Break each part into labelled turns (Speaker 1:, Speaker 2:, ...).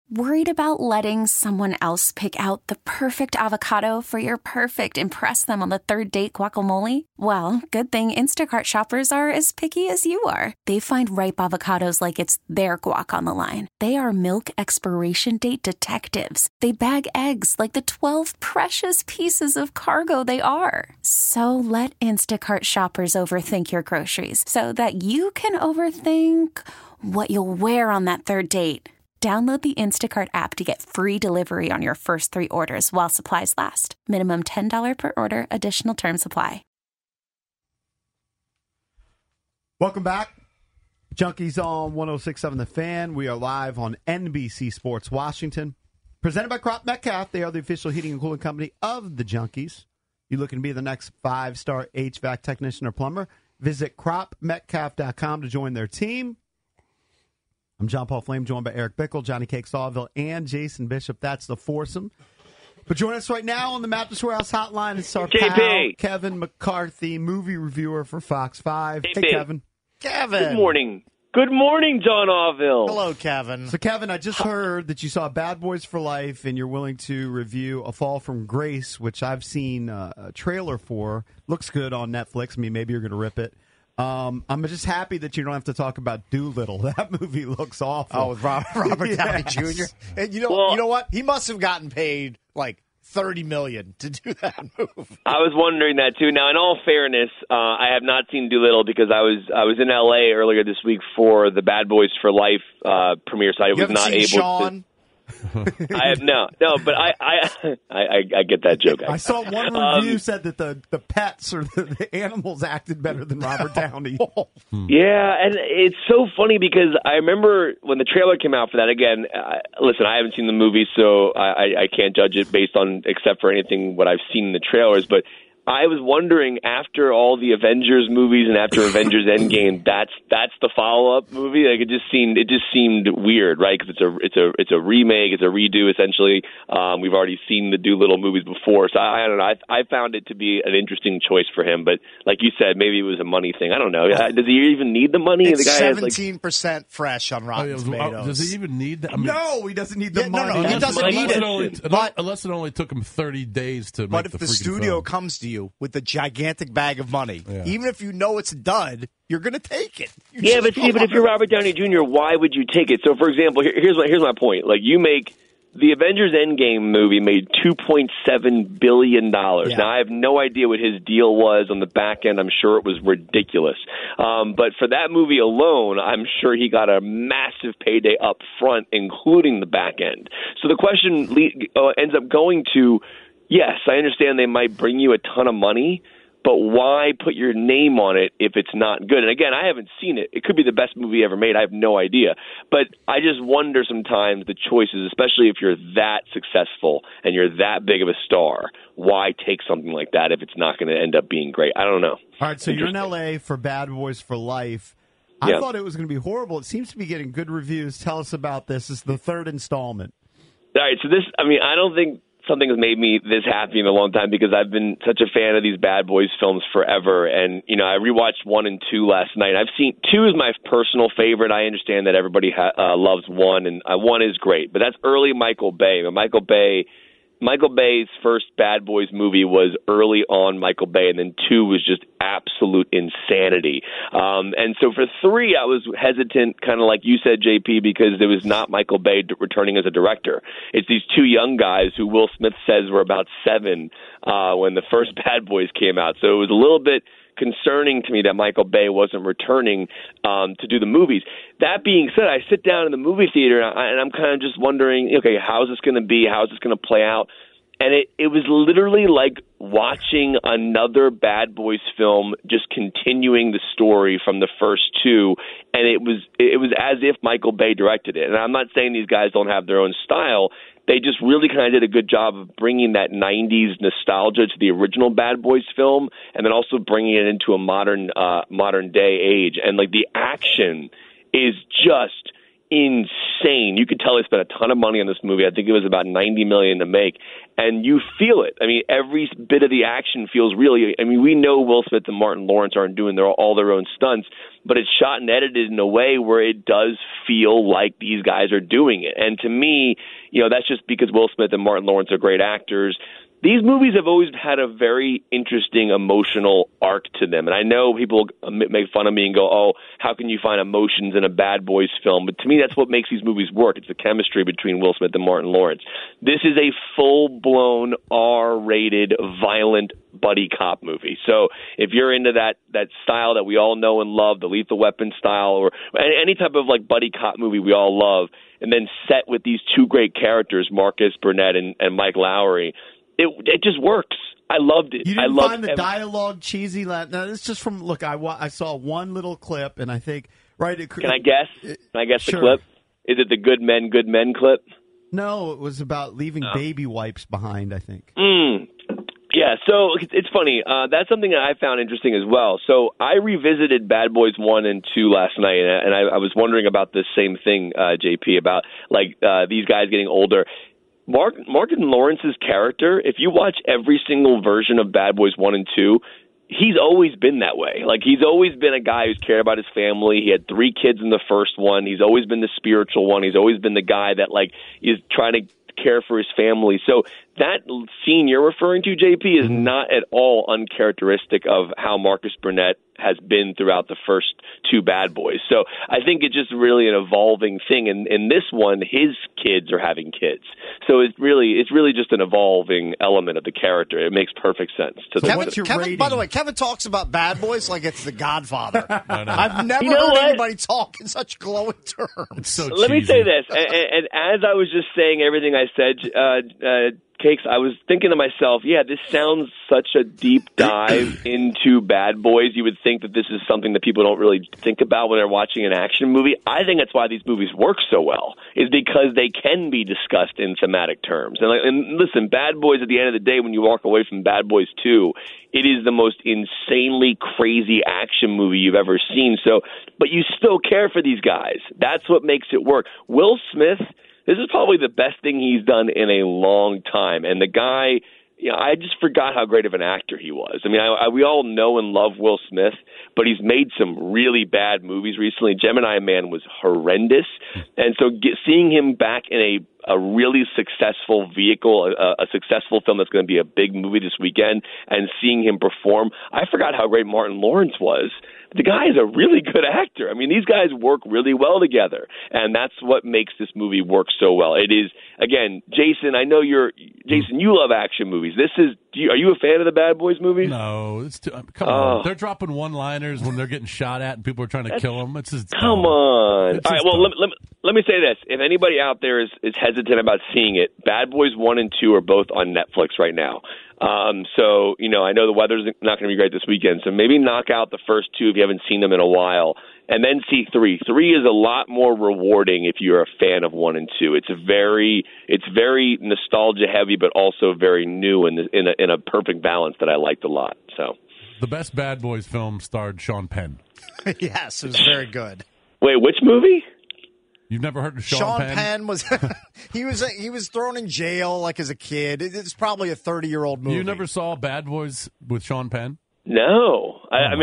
Speaker 1: Worried about letting someone else pick out the perfect avocado for your perfect impress them on the third date guacamole? Well, good thing Instacart shoppers are as picky as you are. They find ripe avocados like it's their guac on the line. They are milk expiration date detectives. They bag eggs like the 12 precious pieces of cargo they are. So let Instacart shoppers overthink your groceries so that you can overthink what you'll wear on that third date. Download the Instacart app to get free delivery on your first 3 orders while supplies last. Minimum $10 per order. Additional terms apply.
Speaker 2: Welcome back. Junkies on 106.7 The Fan. We are live on NBC Sports Washington. Presented by Crop Metcalf. They are the official heating and cooling company of the Junkies. You looking to be the next 5-star HVAC technician or plumber? Visit cropmetcalf.com to join their team. I'm John Paul Flame, joined by Eric Bickle, Johnny Cake Sawville, and Jason Bishop. That's the foursome. But join us right now on the Mattress Warehouse Hotline. It's our pal, Kevin McCarthy, movie reviewer for Fox 5. Hey, Kevin.
Speaker 3: Kevin. Good morning. Good morning, John Orville.
Speaker 4: Hello, Kevin.
Speaker 2: So, Kevin, I just heard that you saw Bad Boys for Life, and you're willing to review A Fall from Grace, which I've seen a trailer for. Looks good on Netflix. I mean, maybe you're going to rip it. I'm just happy that you don't have to talk about Doolittle. That movie looks awful.
Speaker 4: Oh, with Robert Downey Jr. And you know what? He must have gotten paid like $30 million to do that movie.
Speaker 3: I was wondering that too. Now, in all fairness, I have not seen Doolittle because I was in L.A. earlier this week for the Bad Boys for Life premiere, so I was not able
Speaker 4: Sean?
Speaker 3: to. I have no, but I get that joke.
Speaker 2: I saw one review said that the pets or the animals acted better than Robert Downey.
Speaker 3: Yeah, and it's so funny because I remember when the trailer came out for that. Again, listen, I haven't seen the movie, so I can't judge it based on except for anything what I've seen in the trailers, but I was wondering after all the Avengers movies and after Avengers Endgame, that's the follow-up movie. Like it just seemed weird, right? Because it's a remake, it's a redo essentially. We've already seen the Doolittle movies before, so I don't know. I found it to be an interesting choice for him, but like you said, maybe it was a money thing. I don't know. Does he even need the money?
Speaker 4: It's
Speaker 3: the guy
Speaker 4: 17% fresh on Rotten Tomatoes.
Speaker 5: Does he even need that? I mean,
Speaker 2: no, he doesn't need the money.
Speaker 4: No, he doesn't need it.
Speaker 5: Unless it only took him 30 days to make the freaking
Speaker 4: But if the studio
Speaker 5: film
Speaker 4: comes to you with the gigantic bag of money, even if you know it's a dud, you're going to take it.
Speaker 3: But if you're Robert Downey Jr., why would you take it? So, for example, here's my point. Like, you make the Avengers Endgame movie made $2.7 billion. Yeah. Now, I have no idea what his deal was on the back end. I'm sure it was ridiculous. But for that movie alone, I'm sure he got a massive payday up front, including the back end. So the question ends up going to, yes, I understand they might bring you a ton of money, but why put your name on it if it's not good? And again, I haven't seen it. It could be the best movie ever made. I have no idea. But I just wonder sometimes the choices, especially if you're that successful and you're that big of a star, why take something like that if it's not going to end up being great? I don't know.
Speaker 2: All right, so you're in L.A. for Bad Boys for Life. I thought it was going to be horrible. It seems to be getting good reviews. Tell us about this. This is the third installment.
Speaker 3: All right, so I don't think something has made me this happy in a long time because I've been such a fan of these Bad Boys films forever. And, I rewatched 1 and 2 last night. I've seen 2 is my personal favorite. I understand that everybody loves 1, and 1 is great. But that's early Michael Bay. Michael Bay's first Bad Boys movie was early on Michael Bay, and then 2 was just absolute insanity. And so for 3, I was hesitant, kind of like you said, JP, because it was not Michael Bay returning as a director. It's these 2 young guys who Will Smith says were about 7 when the first Bad Boys came out. So it was a little bit concerning to me that Michael Bay wasn't returning to do the movies. That being said, I sit down in the movie theater and I'm kind of just wondering, okay, how's this going to be? How's this going to play out? And it was literally like watching another Bad Boys film, just continuing the story from the first 2. And it was as if Michael Bay directed it. And I'm not saying these guys don't have their own style. They just really kind of did a good job of bringing that 90s nostalgia to the original Bad Boys film, and then also bringing it into a modern day age. And like the action is just insane. You could tell they spent a ton of money on this movie. I think it was about $90 million to make, and you feel it. I mean, every bit of the action feels really. I mean, we know Will Smith and Martin Lawrence aren't doing all their own stunts, but it's shot and edited in a way where it does feel like these guys are doing it. And to me, that's just because Will Smith and Martin Lawrence are great actors. These movies have always had a very interesting emotional arc to them. And I know people make fun of me and go, oh, how can you find emotions in a Bad Boys film? But to me, that's what makes these movies work. It's the chemistry between Will Smith and Martin Lawrence. This is a full-blown R-rated, violent buddy cop movie. So if you're into that style that we all know and love, the Lethal Weapon style, or any type of like buddy cop movie we all love, and then set with these two great characters, Marcus Burnett and Mike Lowry, it just works. I loved it.
Speaker 2: You didn't find the dialogue cheesy? Now, this is just from, look, I saw one little clip, and I think, right?
Speaker 3: Can I guess?
Speaker 2: Sure.
Speaker 3: The clip? Is it the Good Men clip?
Speaker 2: No, it was about leaving baby wipes behind, I think.
Speaker 3: Yeah, so it's funny. That's something that I found interesting as well. So I revisited Bad Boys 1 and 2 last night, and I was wondering about this same thing, JP, about these guys getting older. Martin Lawrence's character, if you watch every single version of Bad Boys 1 and 2, he's always been that way. Like, he's always been a guy who's cared about his family. He had 3 kids in the first one. He's always been the spiritual one. He's always been the guy that, is trying to care for his family. So that scene you're referring to, JP, is not at all uncharacteristic of how Marcus Burnett has been throughout the first 2 Bad Boys. So I think it's just really an evolving thing. And in this one, his kids are having kids. So it's really just an evolving element of the character. It makes perfect sense.
Speaker 4: Kevin, by the way, Kevin talks about Bad Boys like it's The Godfather. I've never heard anybody talk in such glowing terms.
Speaker 5: It's so
Speaker 3: Let me say this, and as I was just saying everything I said, Cakes, I was thinking to myself, yeah, this sounds such a deep dive into Bad Boys. You would think that this is something that people don't really think about when they're watching an action movie. I think that's why these movies work so well, is because they can be discussed in thematic terms. And listen, Bad Boys, at the end of the day, when you walk away from Bad Boys 2, it is the most insanely crazy action movie you've ever seen. So, but you still care for these guys. That's what makes it work. Will Smith, this is probably the best thing he's done in a long time. And the guy, I just forgot how great of an actor he was. I mean, we all know and love Will Smith, but he's made some really bad movies recently. Gemini Man was horrendous. And so seeing him back in a really successful vehicle, a successful film that's going to be a big movie this weekend, and seeing him perform, I forgot how great Martin Lawrence was. The guy is a really good actor. I mean, these guys work really well together, and that's what makes this movie work so well. It is, again, Jason, I know Jason, you love action movies. Are you a fan of the Bad Boys movies?
Speaker 5: No, it's come on. They're dropping one-liners when they're getting shot at and people are trying to kill them. It's just
Speaker 3: come on. All right, well, let me say this. If anybody out there is hesitant about seeing it, Bad Boys 1 and 2 are both on Netflix right now. So, I know the weather's not going to be great this weekend, so maybe knock out the first 2 if you haven't seen them in a while, and then see 3. 3 is a lot more rewarding if you're a fan of 1 and 2. It's very nostalgia heavy, but also very new in a perfect balance that I liked a lot. So,
Speaker 5: the best Bad Boys film starred Sean Penn.
Speaker 4: Yes, it was very good.
Speaker 3: Wait, which movie?
Speaker 5: You've never heard of Sean Penn?
Speaker 4: Sean Penn was he was thrown in jail as a kid. It's probably a 30-year-old movie.
Speaker 5: You never saw Bad Boys with Sean Penn?
Speaker 3: No,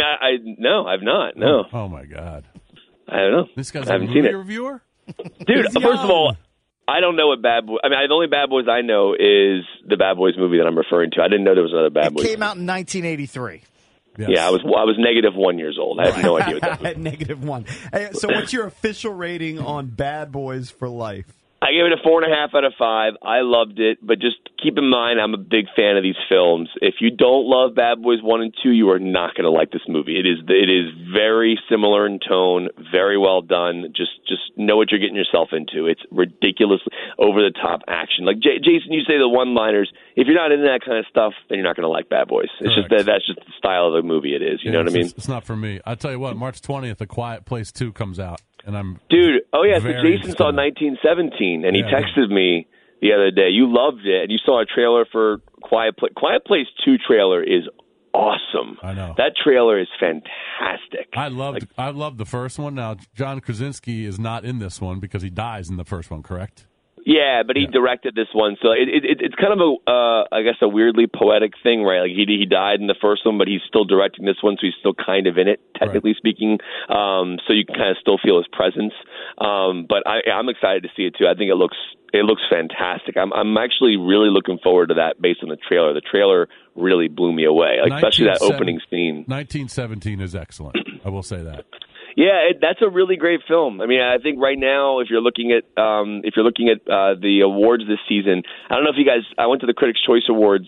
Speaker 3: no, I've not. No.
Speaker 5: Oh my God.
Speaker 3: I don't know.
Speaker 5: This guy's
Speaker 3: a
Speaker 5: movie
Speaker 3: movie
Speaker 5: reviewer,
Speaker 3: dude. First of all, I don't know what Bad Boys. I mean, the only Bad Boys I know is the Bad Boys movie that I'm referring to. I didn't know there was another Bad Boys.
Speaker 4: It came out in 1983.
Speaker 5: Yes.
Speaker 3: Yeah, I was -1 years old. I have no idea what that was.
Speaker 2: -1. Hey, so what's your official rating on Bad Boys for Life?
Speaker 3: I gave it a 4.5 out of 5. I loved it, but just keep in mind I'm a big fan of these films. If you don't love Bad Boys 1 and 2, you are not going to like this movie. It is very similar in tone, very well done. Just know what you're getting yourself into. It's ridiculously over-the-top action. Like Jason, you say the one-liners. If you're not into that kind of stuff, then you're not going to like Bad Boys. It's
Speaker 5: Correct.
Speaker 3: just that's just the style of the movie it is. You know what I mean?
Speaker 5: It's not for me. I tell you what, March 20th, A Quiet Place 2 comes out. And I'm
Speaker 3: Dude, oh yeah, so
Speaker 5: very
Speaker 3: Jason saw 1917, and he
Speaker 5: Yeah.
Speaker 3: texted me the other day. You loved it, and you saw a trailer for Quiet Place. Quiet Place 2 trailer is awesome.
Speaker 5: I know.
Speaker 3: That trailer is fantastic.
Speaker 5: I loved the first one. Now, John Krasinski is not in this one because he dies in the first one, correct?
Speaker 3: Yeah, but he directed this one, so it's kind of I guess a weirdly poetic thing, right? Like he died in the first one, but he's still directing this one, so he's still kind of in it, technically speaking. So you can kind of still feel his presence. But I'm excited to see it too. I think it looks fantastic. I'm actually really looking forward to that based on the trailer. The trailer really blew me away, especially that opening scene.
Speaker 5: 1917 is excellent. I will say that.
Speaker 3: Yeah, that's a really great film. I mean, I think right now, if you're looking at the awards this season, I don't know if you guys. I went to the Critics' Choice Awards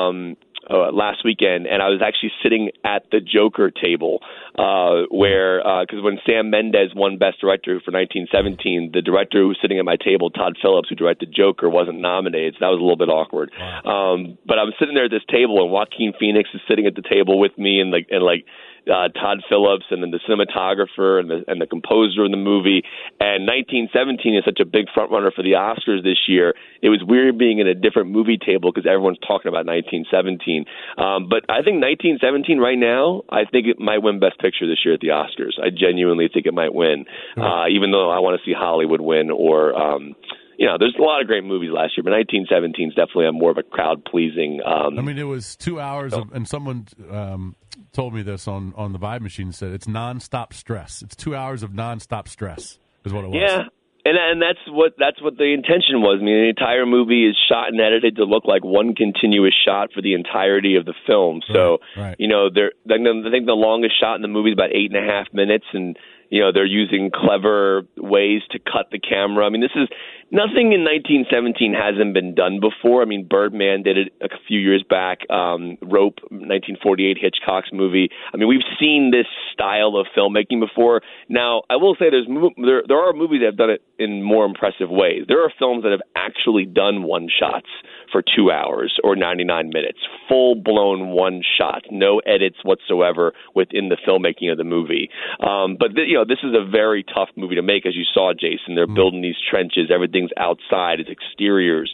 Speaker 3: last weekend, and I was actually sitting at the Joker table because when Sam Mendes won Best Director for 1917, the director who was sitting at my table, Todd Phillips, who directed Joker, wasn't nominated, so that was a little bit awkward. Wow. But I was sitting there at this table, and Joaquin Phoenix is sitting at the table with me, and Todd Phillips, and then the cinematographer and the composer of the movie. And 1917 is such a big front runner for the Oscars this year. It was weird being in a different movie table because everyone's talking about 1917. But I think 1917 right now, I think it might win Best Picture this year at the Oscars. I genuinely think it might win, even though I want to see Hollywood win or. There's a lot of great movies last year, but 1917 is definitely more of a crowd-pleasing.
Speaker 5: It was 2 hours, and someone told me this on the Vibe Machine, said it's nonstop stress. It's 2 hours of nonstop stress is what it was. Yeah,
Speaker 3: and that's what the intention was. I mean, the entire movie is shot and edited to look like one continuous shot for the entirety of the film. So,
Speaker 5: right.
Speaker 3: I think the longest shot in the movie is about 8.5 minutes, and they're using clever ways to cut the camera. I mean, this is nothing in 1917 hasn't been done before. I mean, Birdman did it a few years back. Rope, 1948, Hitchcock's movie. I mean, we've seen this style of filmmaking before. Now, I will say there are movies that have done it in more impressive ways. There are films that have actually done one shots for 2 hours or 99 minutes, full-blown one shot, no edits whatsoever within the filmmaking of the movie. But this is a very tough movie to make, as you saw, Jason. They're building these trenches. Everything's outside. It's exteriors.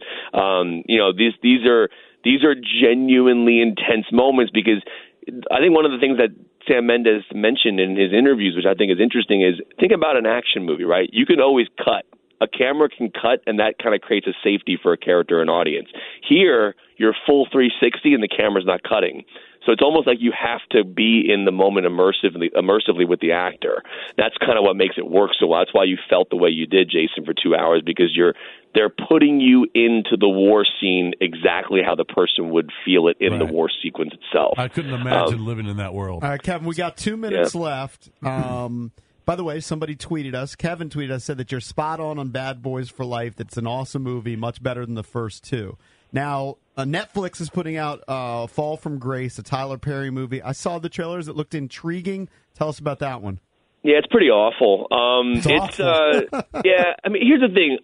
Speaker 3: These are genuinely intense moments because I think one of the things that Sam Mendes mentioned in his interviews, which I think is interesting, is think about an action movie, right? You can always cut. A camera can cut, and that kind of creates a safety for a character and audience. Here, you're full 360, and the camera's not cutting. So it's almost like you have to be in the moment immersively with the actor. That's kind of what makes it work so well. That's why you felt the way you did, Jason, for 2 hours, because they're putting you into the war scene exactly how the person would feel it in the war sequence itself.
Speaker 5: I couldn't imagine living in that world.
Speaker 2: All right, Kevin, we got 2 minutes left. By the way, somebody tweeted us. Kevin tweeted us, said that you're spot on Bad Boys for Life. That's an awesome movie, much better than the first two. Now, Netflix is putting out Fall from Grace, a Tyler Perry movie. I saw the trailers. It looked intriguing. Tell us about that one.
Speaker 3: Yeah, it's pretty awful.
Speaker 2: It's awful.
Speaker 3: Yeah, I mean, here's the thing.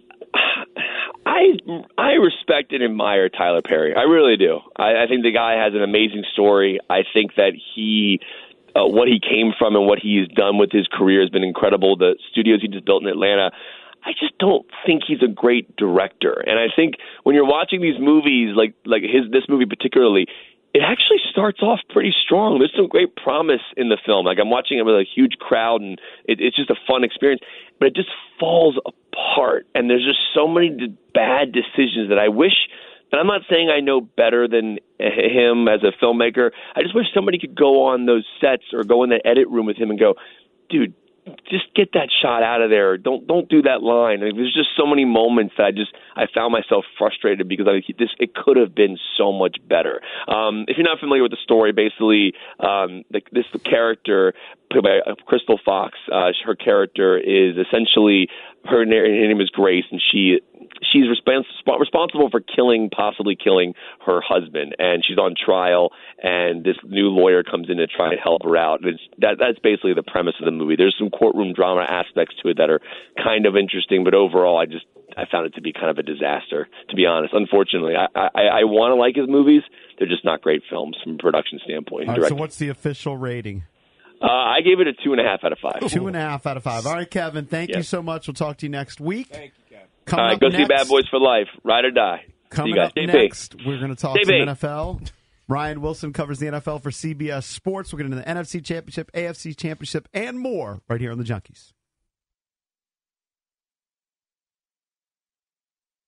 Speaker 3: I respect and admire Tyler Perry. I really do. I think the guy has an amazing story. I think that what he came from and what he's done with his career has been incredible. The studios he just built in Atlanta, I just don't think he's a great director. And I think when you're watching these movies, like this movie particularly, it actually starts off pretty strong. There's some great promise in the film. Like I'm watching it with a huge crowd, and it's just a fun experience. But it just falls apart, and there's just so many bad decisions that I wish. And I'm not saying I know better than him as a filmmaker. I just wish somebody could go on those sets or go in the edit room with him and go, dude, just get that shot out of there. Don't do that line. I mean, there's just so many moments that I found myself frustrated because it could have been so much better. If you're not familiar with the story, basically, this character played by Crystal Fox, her character is essentially her name is Grace, and she's responsible for possibly killing her husband, and she's on trial, and this new lawyer comes in to try and help her out. And that's basically the premise of the movie. There's some courtroom drama aspects to it that are kind of interesting, but overall, I found it to be kind of a disaster, to be honest. Unfortunately, I want to like his movies. They're just not great films from a production standpoint.
Speaker 2: All right, so what's the official rating?
Speaker 3: I gave it a 2.5 out of 5.
Speaker 2: 2.5 out of 5. All right, Kevin, thank you so much. We'll talk to you next week.
Speaker 4: Thank you, Kevin.
Speaker 3: All right, go see Bad Boys for Life. Ride or die.
Speaker 2: Coming up next, we're going to talk some NFL. Ryan Wilson covers the NFL for CBS Sports. We'll get into the NFC Championship, AFC Championship, and more right here on the Junkies.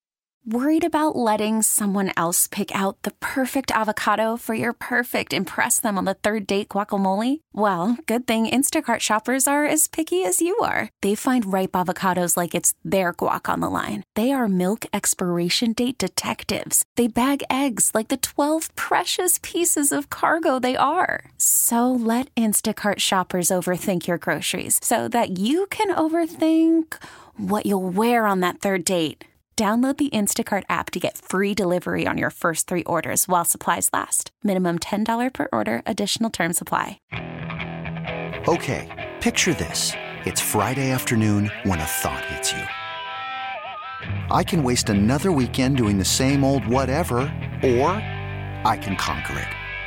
Speaker 1: Worried about letting someone else pick out the perfect avocado for your perfect impress them on the third date guacamole? Well, good thing Instacart shoppers are as picky as you are. They find ripe avocados like it's their guac on the line. They are milk expiration date detectives. They bag eggs like the 12 precious pieces of cargo they are. So let Instacart shoppers overthink your groceries so that you can overthink what you'll wear on that third date. Download the Instacart app to get free delivery on your first 3 orders while supplies last. Minimum $10 per order. Additional terms apply.
Speaker 6: Okay, picture this. It's Friday afternoon when a thought hits you. I can waste another weekend doing the same old whatever, or I can conquer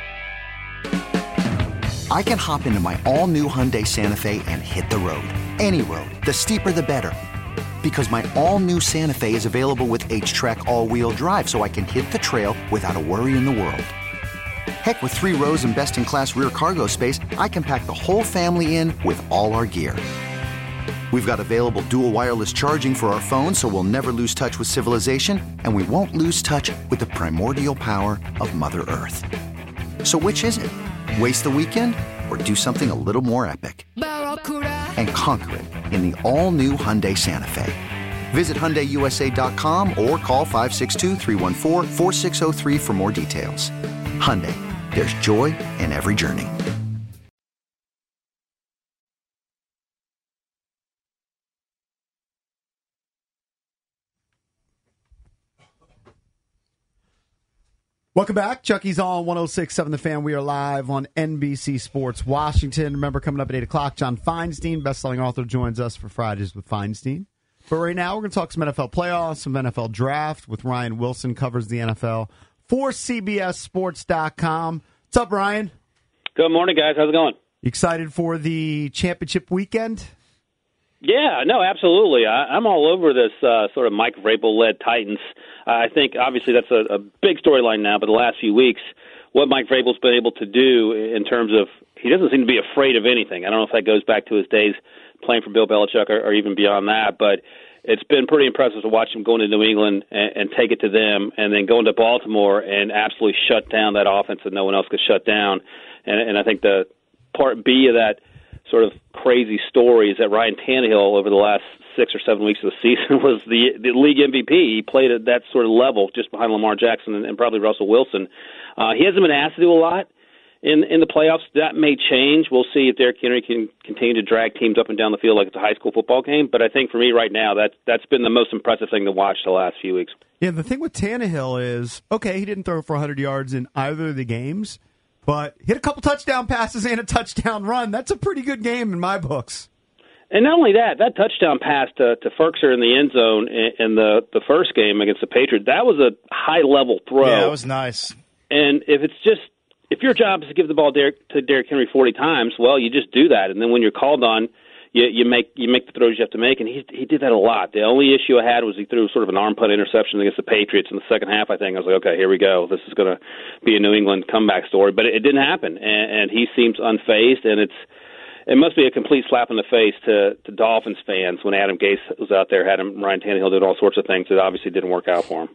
Speaker 6: it. I can hop into my all-new Hyundai Santa Fe and hit the road. Any road. The steeper, the better. Because my all-new Santa Fe is available with H-Track all-wheel drive, so I can hit the trail without a worry in the world. Heck, with 3 rows and best-in-class rear cargo space, I can pack the whole family in with all our gear. We've got available dual wireless charging for our phones, so we'll never lose touch with civilization, and we won't lose touch with the primordial power of Mother Earth. So which is it? Waste the weekend or do something a little more epic? And conquer it in the all-new Hyundai Santa Fe. Visit HyundaiUSA.com or call 562-314-4603 for more details. Hyundai, there's joy in every journey.
Speaker 2: Welcome back. Chucky's on 106.7 The Fan. We are live on NBC Sports Washington. Remember, coming up at 8 o'clock, John Feinstein, best-selling author, joins us for Fridays with Feinstein. But right now, we're going to talk some NFL playoffs, some NFL draft with Ryan Wilson, covers the NFL for CBSSports.com. What's up, Ryan?
Speaker 7: Good morning, guys. How's it going?
Speaker 2: You excited for the championship weekend?
Speaker 7: Yeah, no, absolutely. I'm all over this sort of Mike Vrabel-led Titans. I think, obviously, that's a big storyline now, but the last few weeks, what Mike Vrabel's been able to do in terms of he doesn't seem to be afraid of anything. I don't know if that goes back to his days playing for Bill Belichick or even beyond that, but it's been pretty impressive to watch him go into New England and take it to them, and then go into Baltimore and absolutely shut down that offense that no one else could shut down. And I think the part B of that sort of crazy story is that Ryan Tannehill over the last 6 or 7 weeks of the season was the league MVP. He played at that sort of level just behind Lamar Jackson and probably Russell Wilson. He hasn't been asked to do a lot in the playoffs. That may change. We'll see if Derrick Henry can continue to drag teams up and down the field like it's a high school football game. But I think for me right now, that's been the most impressive thing to watch the last few weeks.
Speaker 2: Yeah, the thing with Tannehill is, okay, he didn't throw for 100 yards in either of the games, but hit a couple touchdown passes and a touchdown run. That's a pretty good game in my books.
Speaker 7: And not only that touchdown pass to Ferkser in the end zone in the first game against the Patriots, that was a high-level throw.
Speaker 4: Yeah, that was nice.
Speaker 7: And if your job is to give the ball to Derrick Henry 40 times, well, you just do that. And then when you're called on, you make the throws you have to make, and he did that a lot. The only issue I had was he threw sort of an arm punt interception against the Patriots in the second half, I think. I was like, okay, here we go. This is going to be a New England comeback story. But it didn't happen, and he seems unfazed, and it must be a complete slap in the face to Dolphins fans when Adam Gase was out there, had Ryan Tannehill doing all sorts of things that obviously didn't work out for him.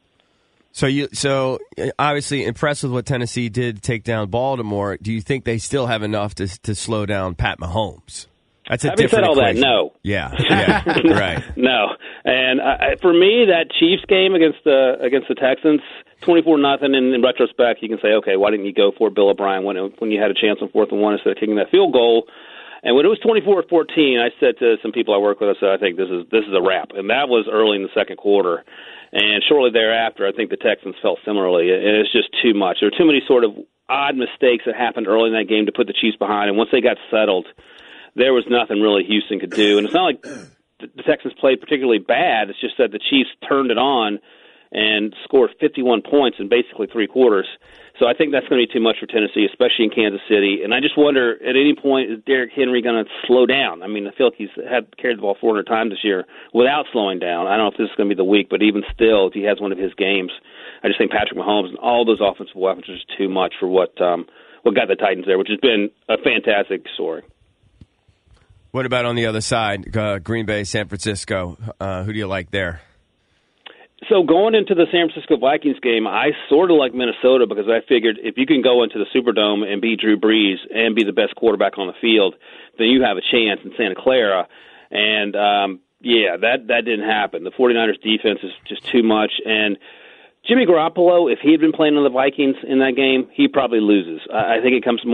Speaker 8: So obviously impressed with what Tennessee did to take down Baltimore. Do you think they still have enough to slow down Pat Mahomes? That's a
Speaker 7: Having
Speaker 8: different
Speaker 7: said all
Speaker 8: equation.
Speaker 7: that, no.
Speaker 8: Yeah, right.
Speaker 7: No, and for me, that Chiefs game against the Texans, 24-0. In retrospect, you can say, okay, why didn't you go for it, Bill O'Brien, when you had a chance on 4th and 1 instead of kicking that field goal? And when it was 24-14, I said to some people I work with, I said, I think this is a wrap, and that was early in the second quarter. And shortly thereafter, I think the Texans felt similarly. And it's just too much. There were too many sort of odd mistakes that happened early in that game to put the Chiefs behind. And once they got settled, there was nothing really Houston could do. And it's not like the Texans played particularly bad. It's just that the Chiefs turned it on and scored 51 points in basically 3 quarters. So I think that's going to be too much for Tennessee, especially in Kansas City. And I just wonder, at any point, is Derrick Henry going to slow down? I mean, I feel like he's carried the ball 400 times this year without slowing down. I don't know if this is going to be the week, but even still, if he has one of his games, I just think Patrick Mahomes and all those offensive weapons are just too much for what got the Titans there, which has been a fantastic story.
Speaker 8: What about on the other side, Green Bay, San Francisco? Who do you like there?
Speaker 7: So going into the San Francisco Vikings game, I sort of like Minnesota because I figured if you can go into the Superdome and beat Drew Brees and be the best quarterback on the field, then you have a chance in Santa Clara. And, that didn't happen. The 49ers defense is just too much. And Jimmy Garoppolo, if he had been playing on the Vikings in that game, he probably loses. I think it comes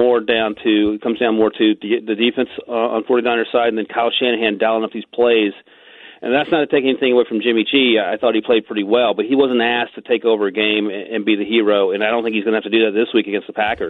Speaker 7: down more to the defense on 49ers side, and then Kyle Shanahan dialing up these plays. And that's not to take anything away from Jimmy G. I thought he played pretty well, but he wasn't asked to take over a game and be the hero, and I don't think he's going to have to do that this week against the Packers.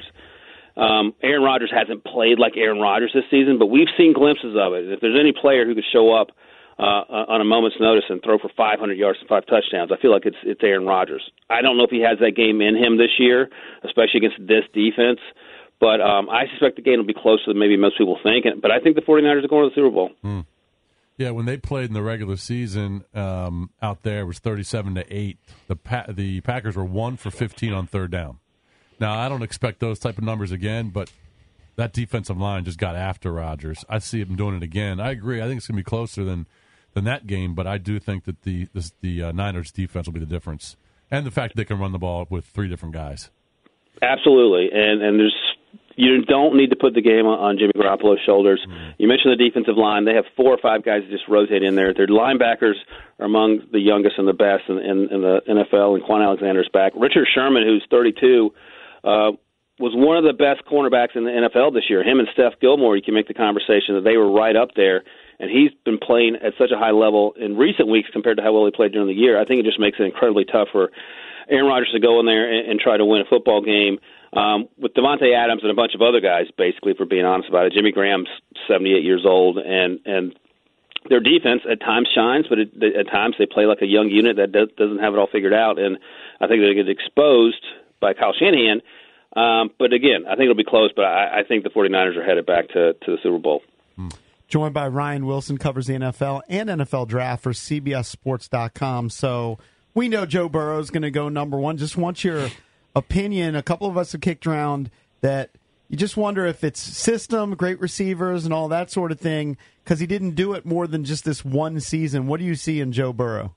Speaker 7: Aaron Rodgers hasn't played like Aaron Rodgers this season, but we've seen glimpses of it. If there's any player who could show up on a moment's notice and throw for 500 yards and 5 touchdowns, I feel like it's Aaron Rodgers. I don't know if he has that game in him this year, especially against this defense, but I suspect the game will be closer than maybe most people think. But I think the 49ers are going to the Super Bowl.
Speaker 5: Yeah, when they played in the regular season out there, it was 37-8. The Packers were 1 for 15 on third down. Now, I don't expect those type of numbers again, but that defensive line just got after Rodgers. I see him doing it again. I agree. I think it's going to be closer than that game, but I do think that the Niners defense will be the difference, and the fact that they can run the ball with 3 different guys.
Speaker 7: Absolutely, and you don't need to put the game on Jimmy Garoppolo's shoulders. You mentioned the defensive line. They have 4 or 5 guys that just rotate in there. Their linebackers are among the youngest and the best in the NFL, and Quan Alexander's back. Richard Sherman, who's 32, was one of the best cornerbacks in the NFL this year. Him and Steph Gilmore, you can make the conversation that they were right up there, and he's been playing at such a high level in recent weeks compared to how well he played during the year. I think it just makes it incredibly tough for Aaron Rodgers to go in there and try to win a football game. With Devontae Adams and a bunch of other guys, basically, for being honest about it. Jimmy Graham's 78 years old, and their defense at times shines, but at times they play like a young unit that doesn't have it all figured out, and I think they get exposed by Kyle Shanahan. But again, I think it'll be close, but I think the 49ers are headed back to the Super Bowl.
Speaker 2: Joined by Ryan Wilson, covers the NFL and NFL draft for CBSSports.com. So we know Joe Burrow is going to go number 1. Just want your opinion. A couple of us have kicked around that you just wonder if it's system, great receivers, and all that sort of thing, because he didn't do it more than just this one season. What do you see in Joe Burrow?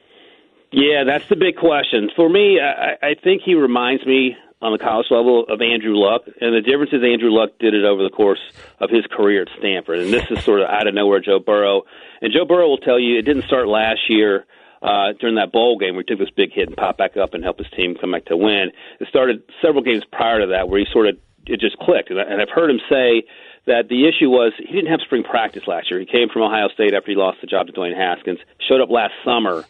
Speaker 7: Yeah, that's the big question. For me, I think he reminds me on the college level of Andrew Luck, and the difference is Andrew Luck did it over the course of his career at Stanford, and this is sort of out of nowhere Joe Burrow. And Joe Burrow will tell you it didn't start last year during that bowl game where he took this big hit and popped back up and helped his team come back to win. It started several games prior to that where it just clicked. And I've heard him say that the issue was he didn't have spring practice last year. He came from Ohio State after he lost the job to Dwayne Haskins, showed up last summer,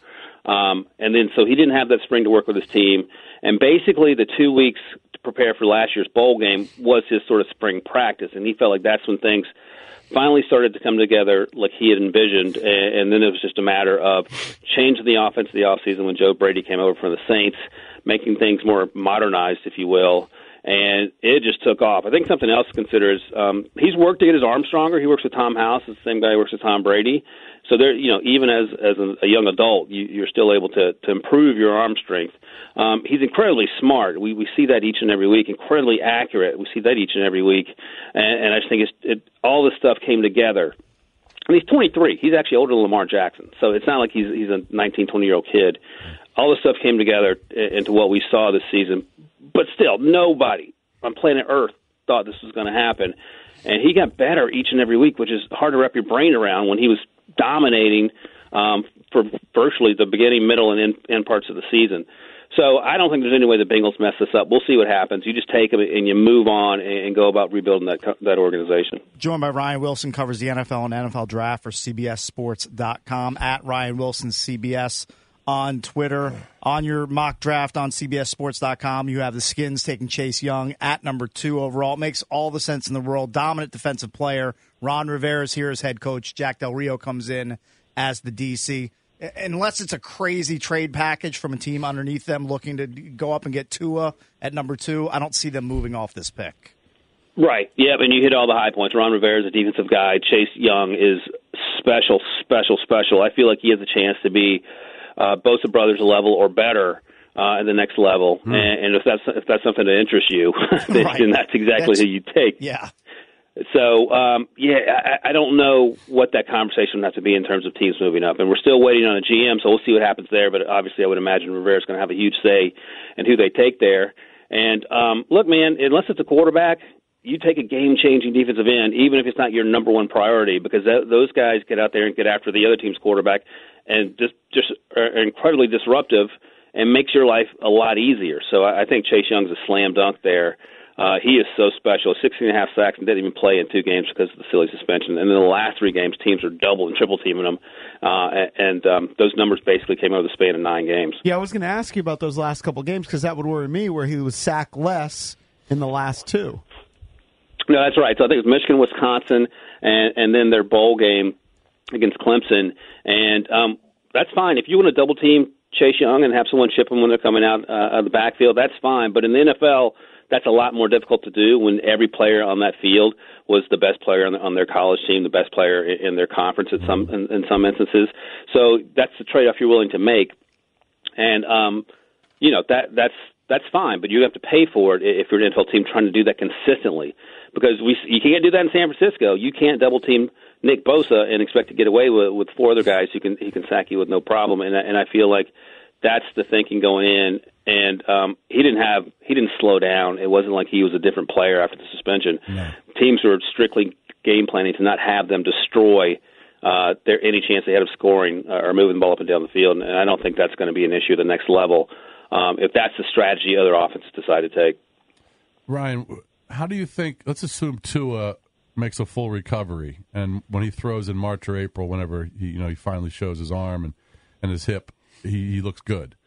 Speaker 7: and then so he didn't have that spring to work with his team. And basically the 2 weeks to prepare for last year's bowl game was his sort of spring practice, and he felt like that's when things finally started to come together like he had envisioned, and then it was just a matter of changing the offense in the offseason when Joe Brady came over from the Saints, making things more modernized, if you will, and it just took off. I think something else to consider is he's worked to get his arm stronger. He works with Tom House, the same guy who works with Tom Brady. So there, even as a young adult, you're still able to improve your arm strength. He's incredibly smart. We see that each and every week. Incredibly accurate. We see that each and every week. And I just think all this stuff came together. And he's 23. He's actually older than Lamar Jackson. So it's not like he's a 19, 20-year-old kid. All this stuff came together into what we saw this season. But still, nobody on planet Earth thought this was going to happen. And he got better each and every week, which is hard to wrap your brain around when he was dominating for virtually the beginning, middle, and end parts of the season. So I don't think there's any way the Bengals mess this up. We'll see what happens. You just take them and you move on and go about rebuilding that organization.
Speaker 4: Joined by Ryan Wilson, covers the NFL and NFL draft for CBSSports.com, at Ryan Wilson CBS on Twitter. On your mock draft on CBSSports.com, you have the Skins taking Chase Young at number 2 overall. It makes all the sense in the world. Dominant defensive player. Ron Rivera is here as head coach. Jack Del Rio comes in as the DC. Unless it's a crazy trade package from a team underneath them looking to go up and get Tua at number 2, I don't see them moving off this pick.
Speaker 7: Right. Yeah, and you hit all the high points. Ron Rivera is a defensive guy. Chase Young is special. I feel like he has a chance to be both the brothers level or better at the next level. And if that's something that interests you, then that's exactly who you take.
Speaker 4: Yeah.
Speaker 7: So, I don't know what that conversation would have to be in terms of teams moving up. And we're still waiting on a GM, so we'll see what happens there. But obviously I would imagine Rivera's going to have a huge say in who they take there. And look, man, unless it's a quarterback, you take a game-changing defensive end, even if it's not your number one priority, because those guys get out there and get after the other team's quarterback and just are incredibly disruptive and makes your life a lot easier. So I think Chase Young's a slam dunk there. He is so special. 16.5 sacks and didn't even play in 2 games because of the silly suspension. And then the last 3 games, teams are double and triple teaming him. Those numbers basically came over the span of 9 games.
Speaker 2: Yeah, I was going to ask you about those last couple games because that would worry me where he was sacked less in the last 2.
Speaker 7: No, that's right. So I think it was Michigan, Wisconsin, and then their bowl game against Clemson. And that's fine. If you want to double team Chase Young and have someone chip him when they're coming out of the backfield, that's fine. But in the NFL, that's a lot more difficult to do when every player on that field was the best player on their college team, the best player in their conference in some instances. So that's the trade-off you're willing to make. And, that's fine, but you have to pay for it if you're an NFL team trying to do that consistently. Because you can't do that in San Francisco. You can't double-team Nick Bosa and expect to get away with 4 other guys who can sack you with no problem. And I feel like that's the thinking going in. And he didn't slow down. It wasn't like he was a different player after the suspension. No. Teams were strictly game planning to not have them destroy any chance they had of scoring or moving the ball up and down the field. And I don't think that's going to be an issue at the next level if that's the strategy other offenses decide to take.
Speaker 5: Ryan, how do you think? Let's assume Tua makes a full recovery, and when he throws in March or April, whenever he finally shows his arm and his hip, he looks good.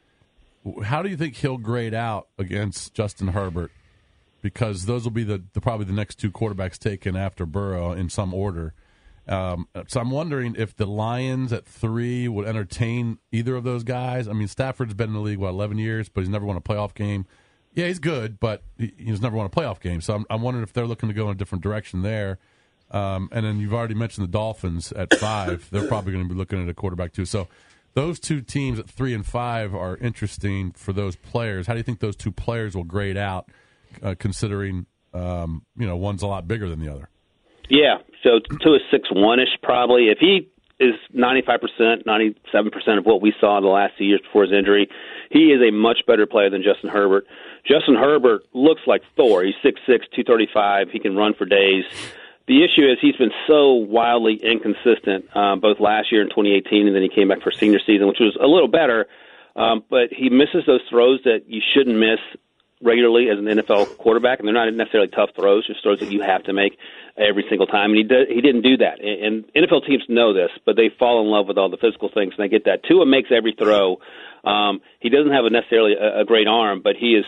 Speaker 5: How do you think he'll grade out against Justin Herbert? Because those will be probably the next 2 quarterbacks taken after Burrow in some order. So I'm wondering if the Lions at 3 would entertain either of those guys. I mean, Stafford's been in the league 11 years, but he's never won a playoff game. Yeah, he's good, but he's never won a playoff game. So I'm wondering if they're looking to go in a different direction there. And then you've already mentioned the Dolphins at 5. They're probably going to be looking at a quarterback too. So those 2 teams at 3 and 5 are interesting for those players. How do you think those 2 players will grade out, considering one's a lot bigger than the other?
Speaker 7: Yeah, so to a 6-1-ish probably. If he is 95%, 97% of what we saw in the last 2 years before his injury, he is a much better player than Justin Herbert. Justin Herbert looks like Thor. He's 6'6", 235. He can run for days. The issue is he's been so wildly inconsistent, both last year in 2018, and then he came back for senior season, which was a little better. But he misses those throws that you shouldn't miss regularly as an NFL quarterback, and they're not necessarily tough throws, just throws that you have to make every single time. And he didn't do that. And NFL teams know this, but they fall in love with all the physical things, and they get that. Tua makes every throw. He doesn't have necessarily a great arm, but he is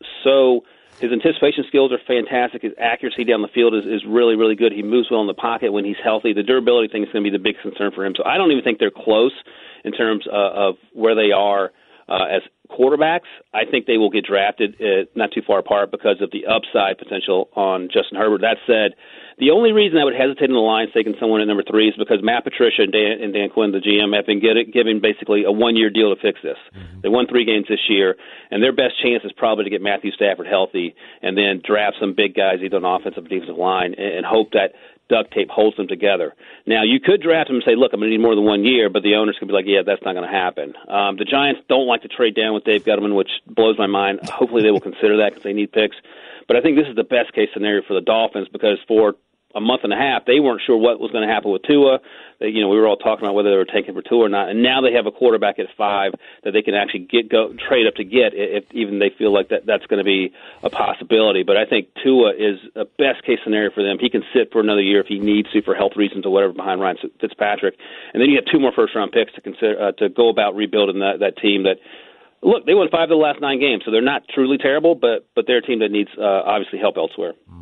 Speaker 7: so – his anticipation skills are fantastic. His accuracy down the field is really, really good. He moves well in the pocket when he's healthy. The durability thing is going to be the big concern for him. So I don't even think they're close in terms of where they are as quarterbacks. I think they will get drafted not too far apart because of the upside potential on Justin Herbert. That said, the only reason I would hesitate in the Lions taking someone at number 3 is because Matt Patricia and Dan Quinn, the GM, have been giving basically a 1-year deal to fix this. Mm-hmm. They won 3 games this year, and their best chance is probably to get Matthew Stafford healthy and then draft some big guys either on the offensive or defensive line and hope that duct tape holds them together. Now, you could draft them and say, look, I'm going to need more than 1 year, but the owners could be like, yeah, that's not going to happen. The Giants don't like to trade down with Dave Gettleman, which blows my mind. Hopefully they will consider that because they need picks. But I think this is the best-case scenario for the Dolphins because for a month and a half, they weren't sure what was going to happen with Tua. We were all talking about whether they were taking for Tua or not, and now they have a quarterback at 5 that they can actually trade up to get if even they feel like that's going to be a possibility. But I think Tua is a best-case scenario for them. He can sit for another year if he needs to for health reasons or whatever behind Ryan Fitzpatrick. And then you have 2 more first-round picks to consider to go about rebuilding that team that – look, they won 5 of the last 9 games, so they're not truly terrible, but they're a team that needs obviously help elsewhere.
Speaker 8: Mm-hmm.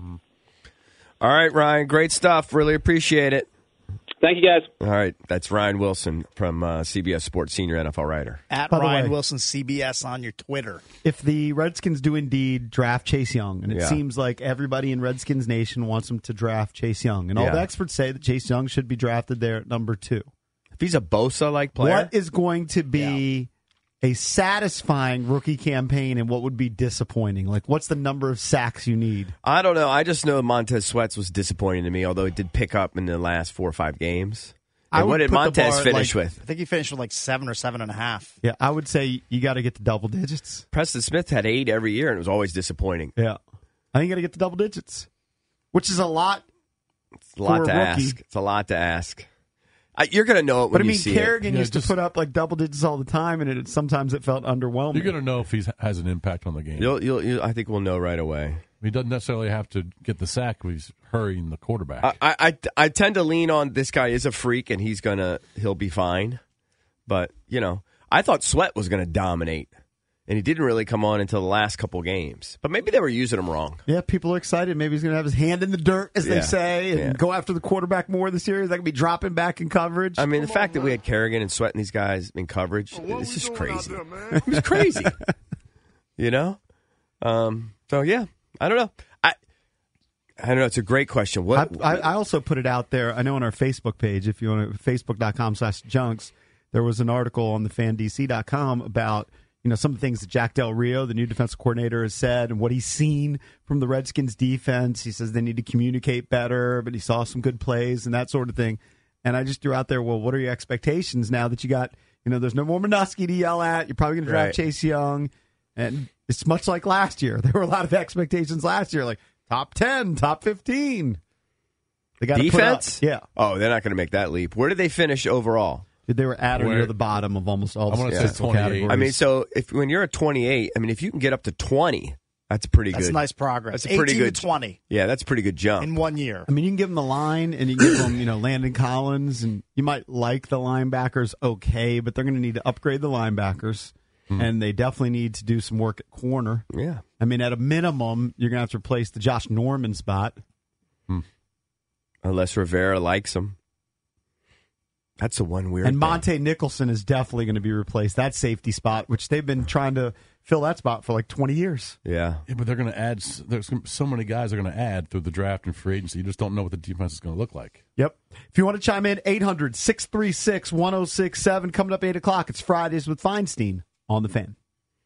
Speaker 8: All right, Ryan, great stuff. Really appreciate it.
Speaker 7: Thank you, guys.
Speaker 8: All right, that's Ryan Wilson from CBS Sports, senior NFL writer.
Speaker 4: At Ryan Wilson CBS on your Twitter.
Speaker 2: If the Redskins do indeed draft Chase Young, and it seems like everybody in Redskins Nation wants them to draft Chase Young, and all the experts say that Chase Young should be drafted there at number 2.
Speaker 8: If he's a Bosa-like player?
Speaker 2: What is going to be a satisfying rookie campaign and what would be disappointing? Like, what's the number of sacks you need?
Speaker 8: I don't know. I just know Montez Sweat was disappointing to me, although he did pick up in the last 4 or 5 games. And what did Montez finish with?
Speaker 4: I think he finished with like 7 or 7.5.
Speaker 2: Yeah, I would say you got to get to double digits.
Speaker 8: Preston Smith had 8 every year, and it was always disappointing.
Speaker 2: Yeah. I think you got to get to double digits, which is a lot.
Speaker 8: It's a lot to ask. It's a lot to ask. You're going to know it when you see it.
Speaker 2: But Kerrigan used to put up like double digits all the time, and sometimes it felt underwhelming.
Speaker 5: You're going to know if he has an impact on the game.
Speaker 8: I think we'll know right away.
Speaker 5: He doesn't necessarily have to get the sack when he's hurrying the quarterback.
Speaker 8: I tend to lean on this guy is a freak and he'll be fine. But, I thought Sweat was going to dominate. And he didn't really come on until the last couple games. But maybe they were using him wrong.
Speaker 2: Yeah, people are excited. Maybe he's going to have his hand in the dirt, as they say, and go after the quarterback more this year. He's not going to be dropping back in coverage.
Speaker 8: I mean, the fact that we had Kerrigan and Sweat and these guys in coverage, it's just crazy. It was crazy. So, yeah. I don't know. I don't know. It's a great question.
Speaker 2: I also put it out there. I know on our Facebook page, if you want to, facebook.com/junks, there was an article on thefandc.com about some of the things that Jack Del Rio, the new defensive coordinator, has said and what he's seen from the Redskins defense. He says they need to communicate better, but he saw some good plays and that sort of thing. And I just threw out there, well, what are your expectations now that you got, there's no more Manusky to yell at. You're probably going to draft Chase Young. And it's much like last year. There were a lot of expectations last year, like top 10, top 15. They got
Speaker 8: defense?
Speaker 2: Yeah.
Speaker 8: Oh, they're not going to make that leap. Where did they finish overall?
Speaker 2: They were at or near the bottom of almost all the categories.
Speaker 8: I mean, so when you're at 28, if you can get up to 20, that's pretty good.
Speaker 4: That's nice progress.
Speaker 8: That's a pretty
Speaker 4: 18
Speaker 8: good
Speaker 4: to 20.
Speaker 8: Yeah, that's a pretty good jump
Speaker 4: in 1 year.
Speaker 2: I mean, you can give them the line, and you give them, Landon Collins, and you might like the linebackers, okay, but they're going to need to upgrade the linebackers. And they definitely need to do some work at corner.
Speaker 8: Yeah.
Speaker 2: I mean, at a minimum, you're going to have to replace the Josh Norman spot.
Speaker 8: Unless Rivera likes him. That's the one weird
Speaker 2: And
Speaker 8: thing.
Speaker 2: Monte Nicholson is definitely going to be replaced. That safety spot, which they've been trying to fill that spot for like 20 years.
Speaker 8: Yeah.
Speaker 5: But they're going to add, there's so many guys they're going to add through the draft and free agency. You just don't know what the defense is going to look like.
Speaker 2: Yep. If you want to chime in, 800-636-1067. Coming up 8 o'clock, it's Fridays with Feinstein on the Fan.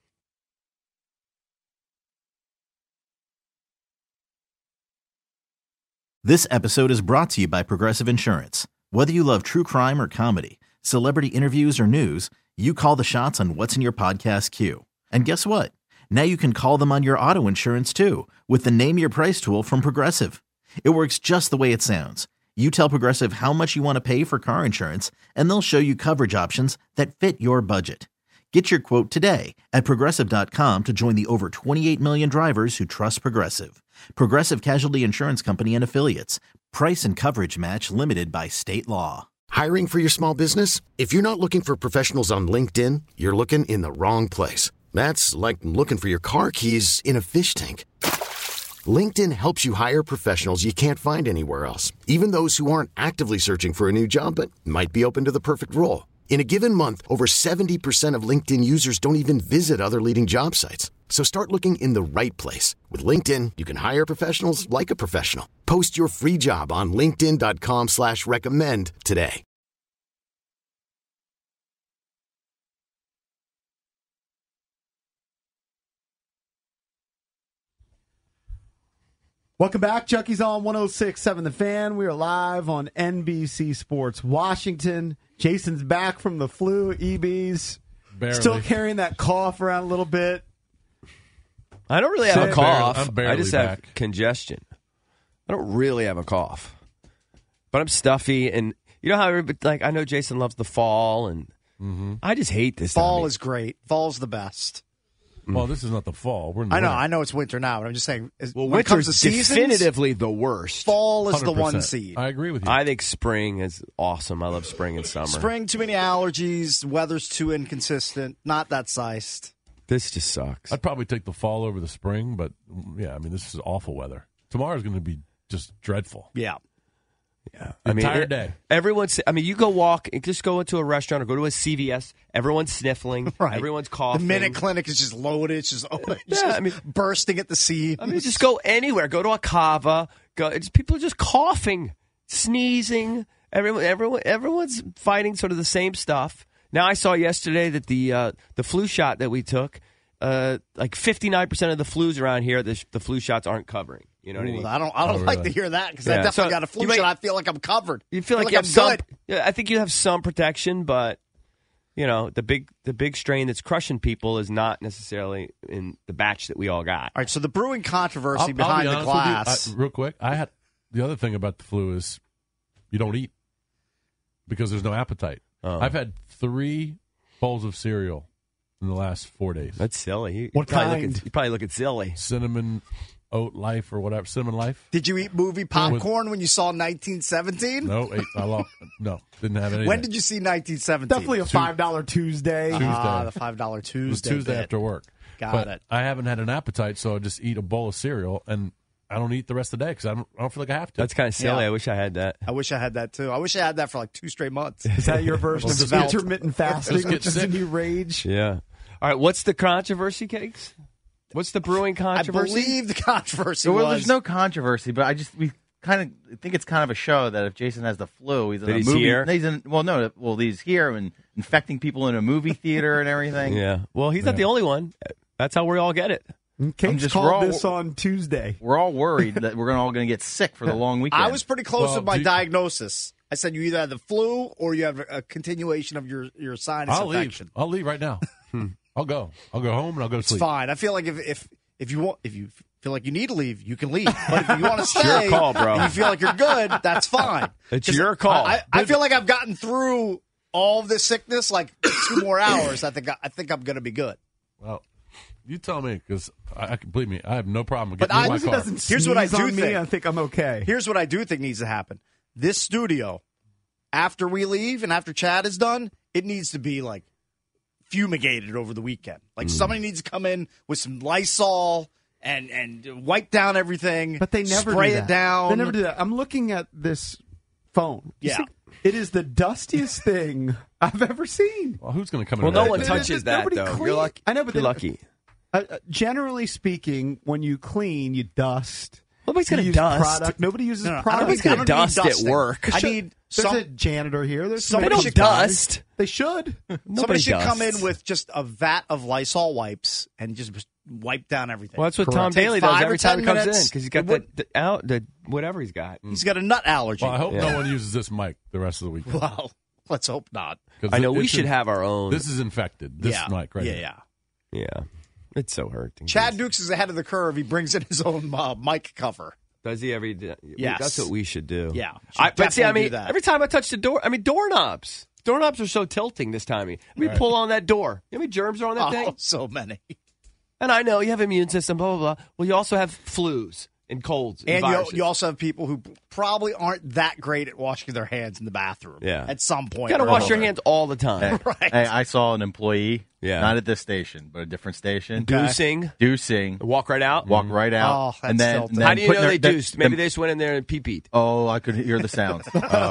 Speaker 9: This episode is brought to you by Progressive Insurance. Whether you love true crime or comedy, celebrity interviews or news, you call the shots on what's in your podcast queue. And guess what? Now you can call them on your auto insurance too with the Name Your Price tool from Progressive. It works just the way it sounds. You tell Progressive how much you want to pay for car insurance, and they'll show you coverage options that fit your budget. Get your quote today at Progressive.com to join the over 28 million drivers who trust Progressive. Progressive Casualty Insurance Company and Affiliates. Price and coverage match limited by state law.
Speaker 10: Hiring for your small business? If you're not looking for professionals on LinkedIn, you're looking in the wrong place. That's like looking for your car keys in a fish tank. LinkedIn helps you hire professionals you can't find anywhere else, even those who aren't actively searching for a new job but might be open to the perfect role. In a given month, over 70% of LinkedIn users don't even visit other leading job sites. So start looking in the right place. With LinkedIn, you can hire professionals like a professional. Post your free job on linkedin.com/recommend today.
Speaker 2: Welcome back. Junkies on 106.7 The Fan. We are live on NBC Sports Washington. Jason's back from the flu. EB's still carrying that cough around a little bit.
Speaker 8: I don't really have a cough.
Speaker 5: I'm barely
Speaker 8: I just have congestion. I don't really have a cough. But I'm stuffy. And you know how everybody, I know Jason loves the fall. And I just hate this
Speaker 4: Fall is great. Fall's the best.
Speaker 5: Well, this is not the fall. We're in the
Speaker 4: I know it's winter now, but I'm just saying.
Speaker 8: Well,
Speaker 4: when it comes
Speaker 8: winter's
Speaker 4: to seasons,
Speaker 8: definitively the worst.
Speaker 4: Fall is
Speaker 5: 100%.
Speaker 4: the one seed.
Speaker 5: I agree with you.
Speaker 8: I think spring is awesome. I love spring and summer.
Speaker 4: Spring, too many allergies. Weather's too inconsistent. Not that sized.
Speaker 8: This just sucks.
Speaker 5: I'd probably take the fall over the spring, but yeah, I mean, this is awful weather. Tomorrow's going to be just dreadful.
Speaker 4: Yeah.
Speaker 8: Yeah,
Speaker 5: entire day.
Speaker 8: Everyone's. You go walk, just go into a restaurant or go to a CVS. Everyone's sniffling.
Speaker 4: Right.
Speaker 8: Everyone's coughing.
Speaker 4: The Minute Clinic is just loaded. It's just bursting at the seams.
Speaker 8: Just go anywhere. Go to a Cava. People are just coughing, sneezing. Everyone's fighting sort of the same stuff. Now I saw yesterday that the flu shot that we took, like 59% of the flus around here, the flu shots aren't covering. You know what I mean?
Speaker 4: I don't like to hear that because I definitely got a flu shot. I feel like I'm covered.
Speaker 8: You feel like you have some. Yeah, I think you have some protection, but the big strain that's crushing people is not necessarily in the batch that we all got.
Speaker 4: All right, so the brewing controversy behind the glass.
Speaker 5: Real quick, the other thing about the flu is you don't eat because there's no appetite. I've had 3 bowls of cereal in the last 4 days.
Speaker 8: That's silly.
Speaker 2: What kind?
Speaker 8: You probably look at silly.
Speaker 5: Cinnamon Oat Life or whatever. Cinnamon Life.
Speaker 4: Did you eat movie popcorn when you saw 1917?
Speaker 5: No, didn't have any.
Speaker 4: When did you see 1917?
Speaker 2: Definitely a $5 Tuesday.
Speaker 4: The $5 Tuesday.
Speaker 5: It was Tuesday after work.
Speaker 4: Got it.
Speaker 5: I haven't had an appetite, so I just eat a bowl of cereal, and I don't eat the rest of the day because I don't feel like I have to.
Speaker 8: That's kind of silly.
Speaker 4: Yeah.
Speaker 8: I wish I had that.
Speaker 4: I wish I had that, too. I wish I had that for like 2 straight months.
Speaker 2: Is that your version of intermittent fasting, which is a new rage?
Speaker 8: Yeah. All right, what's the controversy, Cakes? What's the brewing controversy?
Speaker 4: I believe the controversy
Speaker 11: there's no controversy, but we kind of think it's kind of a show that if Jason has the flu, he's in a movie.
Speaker 8: Here?
Speaker 11: He's here and infecting people in a movie theater and everything.
Speaker 8: Yeah. Well, he's not the only one. That's how we all get it.
Speaker 2: Cakes called this on Tuesday.
Speaker 11: We're all worried that we're all going to get sick for the long weekend.
Speaker 4: I was pretty close with my diagnosis. I said you either have the flu or you have a continuation of your sinus infection.
Speaker 5: I'll leave right now. I'll go home and I'll go to sleep.
Speaker 4: It's fine. I feel like if you feel like you need to leave, you can leave. But if you want to stay,
Speaker 8: it's your call, bro.
Speaker 4: And you feel like you're good, that's fine.
Speaker 8: It's your call.
Speaker 4: I feel like I've gotten through all of this sickness like 2 more hours. I think I'm going to be good.
Speaker 5: Well, you tell me because believe me, I have no problem
Speaker 2: but
Speaker 5: getting in my car.
Speaker 4: Here's what I do think.
Speaker 2: I think I'm okay.
Speaker 4: Here's what I do think needs to happen. This studio, after we leave and after Chad is done, it needs to be like fumigated over the weekend. Like somebody needs to come in with some Lysol and wipe down everything.
Speaker 2: But they never
Speaker 4: spray
Speaker 2: do that.
Speaker 4: it down.
Speaker 2: They never do that. I'm looking at this phone.
Speaker 4: Yeah.
Speaker 2: It is the dustiest thing I've ever seen.
Speaker 5: Well, who's going to come in?
Speaker 8: Well, no one touches that, though.
Speaker 2: Clean.
Speaker 8: You're lucky.
Speaker 2: I know, but
Speaker 8: you're lucky.
Speaker 2: Generally speaking, when you clean, you dust.
Speaker 8: Nobody's going to
Speaker 2: dust.
Speaker 8: dust.
Speaker 2: Nobody uses product.
Speaker 8: Nobody's going to dust at work.
Speaker 2: There's a janitor here.
Speaker 8: Somebody should dust.
Speaker 2: They should.
Speaker 4: Somebody should come in with just a vat of Lysol wipes and just wipe down everything.
Speaker 8: Well, that's what Tom Daly does every time he comes in because he's got the whatever he's got.
Speaker 4: He's got a nut allergy.
Speaker 5: Well, I hope no one uses this mic the rest of the week.
Speaker 4: Well, let's hope not.
Speaker 8: I know we should have our own.
Speaker 5: This is infected. This mic right here.
Speaker 8: Yeah. It's so hurting.
Speaker 4: Chad Dukes is ahead of the curve. He brings in his own mic cover.
Speaker 8: Does he every day?
Speaker 4: Yes.
Speaker 8: That's what we should do.
Speaker 4: Yeah.
Speaker 8: But see, every time I touch the door, doorknobs. Doorknobs are so tilting this time. Pull on that door. You know how many germs are on that thing?
Speaker 4: So many.
Speaker 8: And I know you have immune system, blah, blah, blah. Well, you also have flus and colds. And
Speaker 4: you also have people who probably aren't that great at washing their hands in the bathroom.
Speaker 8: Yeah.
Speaker 4: At some point.
Speaker 8: You got to wash your hands all the time.
Speaker 4: Right.
Speaker 11: Hey, I saw an employee, not at this station, but a different station.
Speaker 8: Deucing. Walk right out?
Speaker 11: Walk right out.
Speaker 4: Oh,
Speaker 11: and then
Speaker 8: how do you know they deuced? Maybe they just went in there and pee-peed.
Speaker 11: Oh, I could hear the sounds.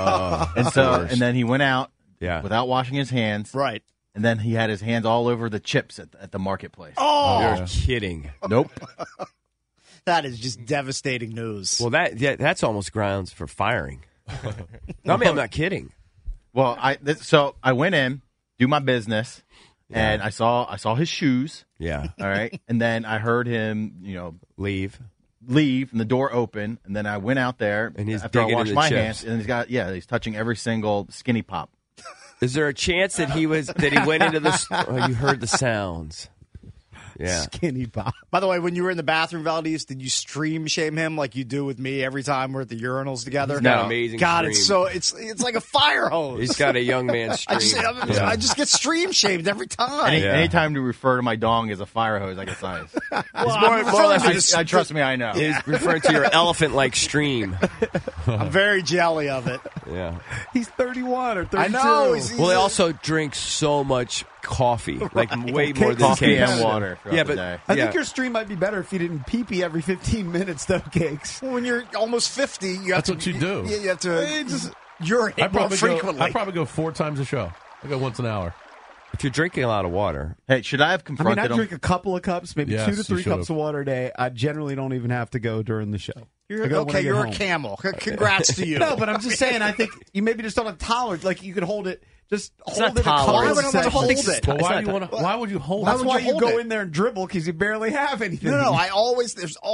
Speaker 11: And then he went out without washing his hands.
Speaker 4: Right.
Speaker 11: And then he had his hands all over the chips at the marketplace.
Speaker 4: Oh,
Speaker 8: you're kidding.
Speaker 11: Nope.
Speaker 4: That is just devastating news.
Speaker 8: Well, that's almost grounds for firing. I'm not kidding.
Speaker 11: Well, I went in, do my business, and I saw his shoes.
Speaker 8: Yeah.
Speaker 11: All right. And then I heard him,
Speaker 8: leave,
Speaker 11: and the door open, and then I went out there
Speaker 8: and he's
Speaker 11: after I
Speaker 8: digging
Speaker 11: washed
Speaker 8: into
Speaker 11: my
Speaker 8: chips.
Speaker 11: hands, and he's touching every single Skinny Pop.
Speaker 8: Is there a chance that he went into this? You heard the sounds. Yeah.
Speaker 2: Skinny Pop.
Speaker 4: By the way, when you were in the bathroom, Valdez, did you stream shame him like you do with me every time we're at the urinals together?
Speaker 8: He's got amazing
Speaker 4: God,
Speaker 8: stream.
Speaker 4: it's like a fire hose.
Speaker 8: He's got a young man stream.
Speaker 4: I just get stream shamed every time.
Speaker 11: Anytime to refer to my dong as a fire hose, I get size.
Speaker 8: It's more or less.
Speaker 11: Trust me, I know.
Speaker 8: He's referring to your elephant-like stream.
Speaker 4: I'm very jelly of it.
Speaker 8: Yeah.
Speaker 2: He's 31 or 32.
Speaker 4: I know.
Speaker 8: Well, he also drinks so much coffee, like way more than
Speaker 11: coffee
Speaker 8: Cakes.
Speaker 11: and water.
Speaker 8: Yeah, but
Speaker 11: the day.
Speaker 2: I think your stream might be better if you didn't pee-pee every 15 minutes, though, Cakes.
Speaker 4: When you're almost 50, you have
Speaker 5: That's what you do.
Speaker 4: You have to just urinate more frequently.
Speaker 5: I probably go 4 times a show. I go once an hour.
Speaker 8: If you're drinking a lot of water.
Speaker 11: Hey, should I have confronted
Speaker 2: I
Speaker 11: him?
Speaker 2: drink a couple of cups, maybe
Speaker 5: Yes,
Speaker 2: 2 to 3
Speaker 5: you should've.
Speaker 2: cups of water a day. I generally don't even have to go during the show.
Speaker 4: You're
Speaker 2: I go when I get
Speaker 4: a
Speaker 2: home.
Speaker 4: camel. Congrats to you.
Speaker 2: No, but I'm just saying, I think you maybe just don't have tolerance. Like, you could hold it Just
Speaker 8: It's
Speaker 2: hold
Speaker 8: not
Speaker 2: it.
Speaker 8: tolerance.
Speaker 2: Why would I
Speaker 8: It's
Speaker 2: want to
Speaker 8: not-
Speaker 2: hold
Speaker 8: it's
Speaker 2: it?
Speaker 8: not-
Speaker 5: But why would you hold
Speaker 2: That's
Speaker 5: it?
Speaker 2: why you go in there and dribble because you barely have anything.
Speaker 4: No, I always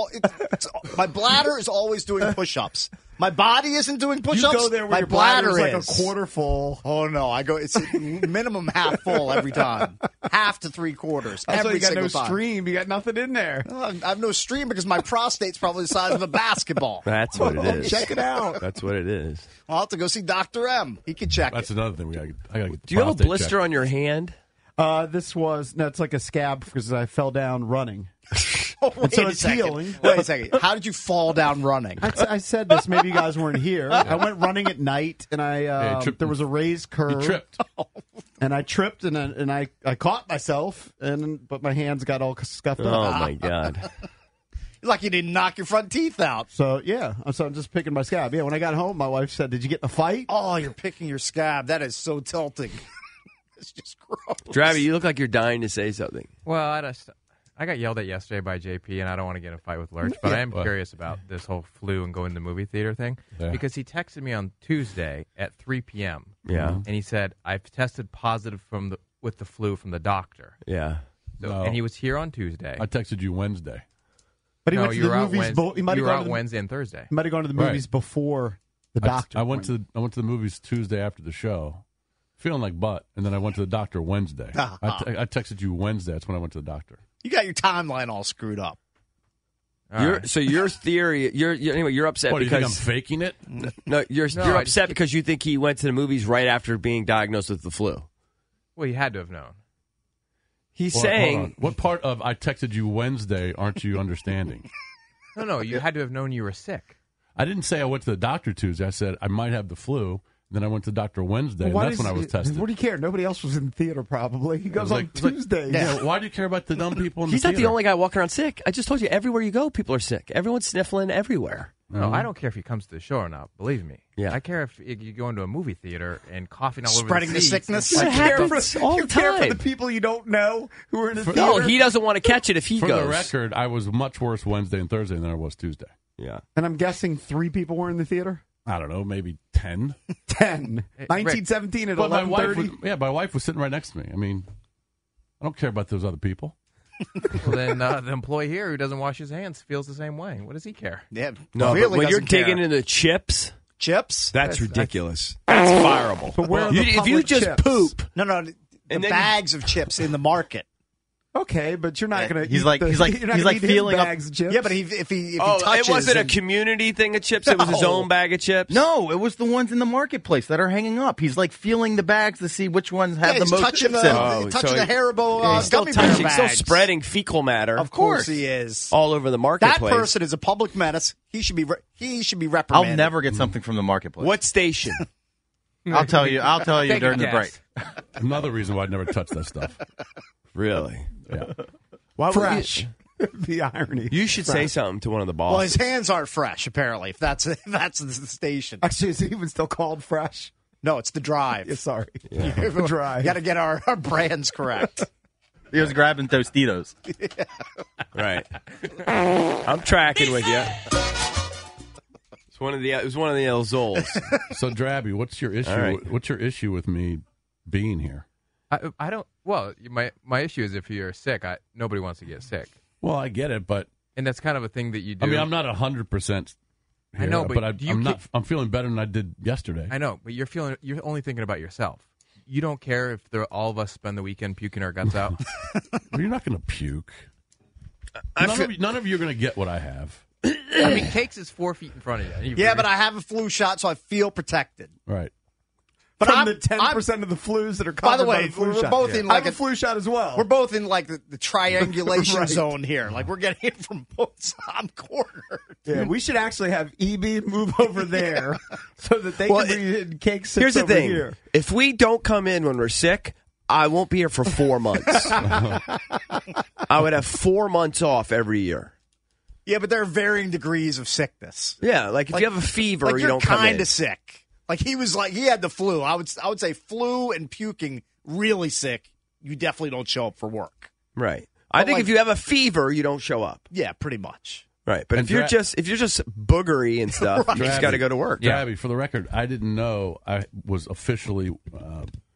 Speaker 4: my bladder is always doing push-ups. My body isn't doing
Speaker 2: You
Speaker 4: push-ups.
Speaker 2: go there where
Speaker 4: my
Speaker 2: your bladder is like
Speaker 4: is
Speaker 2: a quarter full.
Speaker 4: Oh no, I go. It's minimum half full every time, half to 3/4
Speaker 2: That's why
Speaker 4: every
Speaker 2: you got
Speaker 4: single
Speaker 2: no
Speaker 4: time.
Speaker 2: stream. You got nothing in there.
Speaker 4: I have no stream because my prostate's probably the size of a basketball.
Speaker 8: That's what it is.
Speaker 2: Check it out.
Speaker 8: That's what it is.
Speaker 4: I'll have to go see Dr. M. He can check
Speaker 5: That's
Speaker 4: it.
Speaker 5: another thing I got to get.
Speaker 8: Do you have a
Speaker 5: prostate
Speaker 8: blister
Speaker 5: checked.
Speaker 8: on your hand?
Speaker 2: It's like a scab because I fell down running.
Speaker 4: Wait
Speaker 2: so
Speaker 4: a
Speaker 2: it's
Speaker 4: second.
Speaker 2: healing.
Speaker 4: Wait a second. How did you fall down running?
Speaker 2: I said this. Maybe you guys weren't here. I went running at night, and there was a raised curve.
Speaker 5: You tripped.
Speaker 2: And I tripped, and I caught myself, but my hands got all scuffed up.
Speaker 8: Oh my god!
Speaker 4: Like you didn't knock your front teeth out.
Speaker 2: So yeah, so I'm just picking my scab. Yeah, when I got home, my wife said, "Did you get in a fight?"
Speaker 4: Oh, you're picking your scab. That is so tilting. It's just gross.
Speaker 8: Dravi, you look like you're dying to say something.
Speaker 12: Well, I got yelled at yesterday by JP, and I don't want to get in a fight with Lurch, but I am curious about this whole flu and going to the movie theater thing.
Speaker 5: Yeah.
Speaker 12: Because he texted me on Tuesday at 3 p.m.
Speaker 8: Yeah.
Speaker 12: And he said, I've tested positive with the flu from the doctor.
Speaker 8: Yeah.
Speaker 12: So,
Speaker 5: No.
Speaker 12: And he was here on Tuesday.
Speaker 5: I texted you Wednesday.
Speaker 2: But he
Speaker 12: No,
Speaker 2: went to
Speaker 12: you
Speaker 2: the
Speaker 12: were out
Speaker 2: movies. He might
Speaker 12: you
Speaker 2: have
Speaker 12: were
Speaker 2: gone
Speaker 12: out
Speaker 2: to
Speaker 12: Wednesday and Thursday.
Speaker 2: He might have gone to the
Speaker 5: Right.
Speaker 2: movies before the doctor.
Speaker 5: I went to the movies Tuesday after the show, feeling like butt, and then I went to the doctor Wednesday. I texted you Wednesday. That's when I went to the doctor.
Speaker 4: You got your timeline all screwed up.
Speaker 8: So your theory, you're upset
Speaker 5: What, do you think
Speaker 8: because
Speaker 5: I'm faking it?
Speaker 8: No, you're upset because you think he went to the movies right after being diagnosed with the flu.
Speaker 12: Well, you had to have known.
Speaker 8: He's
Speaker 5: Hold on.
Speaker 8: saying
Speaker 5: What part of I texted you Wednesday aren't you understanding?
Speaker 12: No, you had to have known you were sick.
Speaker 5: I didn't say I went to the doctor Tuesday. I said I might have the flu. Then I went to the doctor Wednesday, and that's when I was tested.
Speaker 2: What do you care? Nobody else was in the theater, probably. He goes on
Speaker 5: It was like-
Speaker 2: Tuesday.
Speaker 5: Yeah, why do you care about the dumb people in
Speaker 8: he's
Speaker 5: the
Speaker 8: not
Speaker 5: theater?
Speaker 8: the only guy walking around sick. I just told you, everywhere you go, people are sick. Everyone's sniffling everywhere.
Speaker 12: No, I don't care if he comes to the show or not. Believe me.
Speaker 8: Yeah.
Speaker 12: I care if you go into a movie theater and coughing all over
Speaker 4: Spreading the
Speaker 12: seats.
Speaker 4: sickness?
Speaker 2: I
Speaker 8: It
Speaker 2: care
Speaker 8: happens
Speaker 2: for,
Speaker 8: all
Speaker 2: you
Speaker 8: the
Speaker 2: care for
Speaker 8: time.
Speaker 2: the people you don't know who are in the theater.
Speaker 8: No, he doesn't want to catch it if he
Speaker 5: For
Speaker 8: goes.
Speaker 5: the record, I was much worse Wednesday and Thursday than I was Tuesday.
Speaker 8: Yeah.
Speaker 2: And I'm guessing 3 people were in the theater?
Speaker 5: I don't know, maybe 10.
Speaker 2: 10. 1917 at
Speaker 5: But my wife
Speaker 2: 11:30.
Speaker 5: my wife was sitting right next to me. I mean, I don't care about those other people.
Speaker 12: Well, then the employee here who doesn't wash his hands feels the same way. What does he care?
Speaker 4: Yeah,
Speaker 8: No,
Speaker 4: really
Speaker 8: but when you're
Speaker 4: doesn't care.
Speaker 8: digging into chips,
Speaker 4: chips,
Speaker 8: that's ridiculous. That's fireable.
Speaker 2: But where are the
Speaker 8: if you
Speaker 2: public
Speaker 8: just
Speaker 2: chips?
Speaker 8: poop,
Speaker 4: no, the
Speaker 8: And then
Speaker 4: bags of chips in the market.
Speaker 2: Okay, but you're not going to.
Speaker 11: He's like feeling up.
Speaker 2: bags of chips.
Speaker 4: Yeah, but if he
Speaker 8: oh,
Speaker 4: touches,
Speaker 8: it wasn't a
Speaker 4: and-
Speaker 8: community thing of chips. It was his
Speaker 4: No.
Speaker 8: own bag of chips.
Speaker 11: No, it was the ones in the marketplace that are hanging up. He's like feeling the bags to see which ones have
Speaker 4: Yeah,
Speaker 11: the
Speaker 4: he's
Speaker 11: most
Speaker 4: touching
Speaker 11: chips
Speaker 4: the,
Speaker 11: in.
Speaker 8: Oh,
Speaker 4: touching
Speaker 8: so
Speaker 4: the
Speaker 8: he-
Speaker 4: Haribo
Speaker 8: He's still
Speaker 4: gummy bear
Speaker 8: touching, still
Speaker 4: bags.
Speaker 8: spreading fecal matter.
Speaker 4: Of course he is.
Speaker 8: all over the
Speaker 4: That
Speaker 8: marketplace.
Speaker 4: person is a public menace. He should be reprimanded.
Speaker 11: I'll never get something from the marketplace.
Speaker 8: What station?
Speaker 11: I'll tell you
Speaker 12: Take
Speaker 11: during
Speaker 12: a
Speaker 11: the break.
Speaker 12: guess.
Speaker 5: Another reason why I'd never touch that stuff.
Speaker 8: Really?
Speaker 5: Yeah.
Speaker 2: Why fresh? The irony.
Speaker 8: You should say something to one of the
Speaker 4: Well, his
Speaker 8: bosses.
Speaker 4: hands aren't fresh. Apparently, if that's the station.
Speaker 2: Actually, is it even still called fresh?
Speaker 4: No, it's the drive.
Speaker 2: Yeah, sorry.
Speaker 4: The
Speaker 2: Drive.
Speaker 4: Got to get our brands correct.
Speaker 11: He was grabbing Tostitos.
Speaker 8: Right. I'm tracking with you. It was one of the El Zols.
Speaker 5: So, Drabby, what's your issue?
Speaker 8: All right.
Speaker 5: What's your issue with me being here?
Speaker 12: I don't. Well, my issue is if you're sick, nobody wants to get sick,
Speaker 5: Well, I get it, but
Speaker 12: and that's kind of a thing that you do.
Speaker 5: I mean, I'm not 100%.
Speaker 12: I know, but do you
Speaker 5: I'm not.
Speaker 12: keep-
Speaker 5: I'm feeling better than I did yesterday.
Speaker 12: I know, but you're only thinking about yourself. You don't care if all of us spend the weekend puking our guts out.
Speaker 5: Well, you're not going to puke. None of you are going to get what I have.
Speaker 12: I mean, Cakes is 4 feet in front of you. and you
Speaker 4: Yeah, but I have a flu shot, so I feel protected.
Speaker 5: Right.
Speaker 4: But
Speaker 2: From
Speaker 4: I'm
Speaker 2: the 10% of the flus that are
Speaker 4: By
Speaker 2: covered
Speaker 4: the way,
Speaker 2: flu
Speaker 4: we're
Speaker 2: shot.
Speaker 4: both in
Speaker 2: I
Speaker 4: like
Speaker 2: have a flu shot as well.
Speaker 4: We're both in like the triangulation
Speaker 2: Right.
Speaker 4: zone here. Like we're getting it from both sides. I'm cornered.
Speaker 2: Yeah, we should actually have EB move over there so that they
Speaker 8: Well,
Speaker 2: can be in Cake sits
Speaker 8: Here's the
Speaker 2: over
Speaker 8: thing.
Speaker 2: here.
Speaker 8: If we don't come in when we're sick, I won't be here for 4 months. I would have 4 months off every year.
Speaker 4: Yeah, but there are varying degrees of sickness.
Speaker 8: Yeah, like if you have a fever,
Speaker 4: like
Speaker 8: you
Speaker 4: you're
Speaker 8: don't come in.
Speaker 4: kind of sick. Like he had the flu. I would say flu and puking really sick. You definitely don't show up for work.
Speaker 8: Right. I think
Speaker 4: like-
Speaker 8: if you have a fever, you don't show up.
Speaker 4: Yeah, pretty much.
Speaker 8: Right. But
Speaker 5: And
Speaker 8: if you're just boogery and stuff, you just got to go to work.
Speaker 5: Drabby, for the record, I didn't know I was officially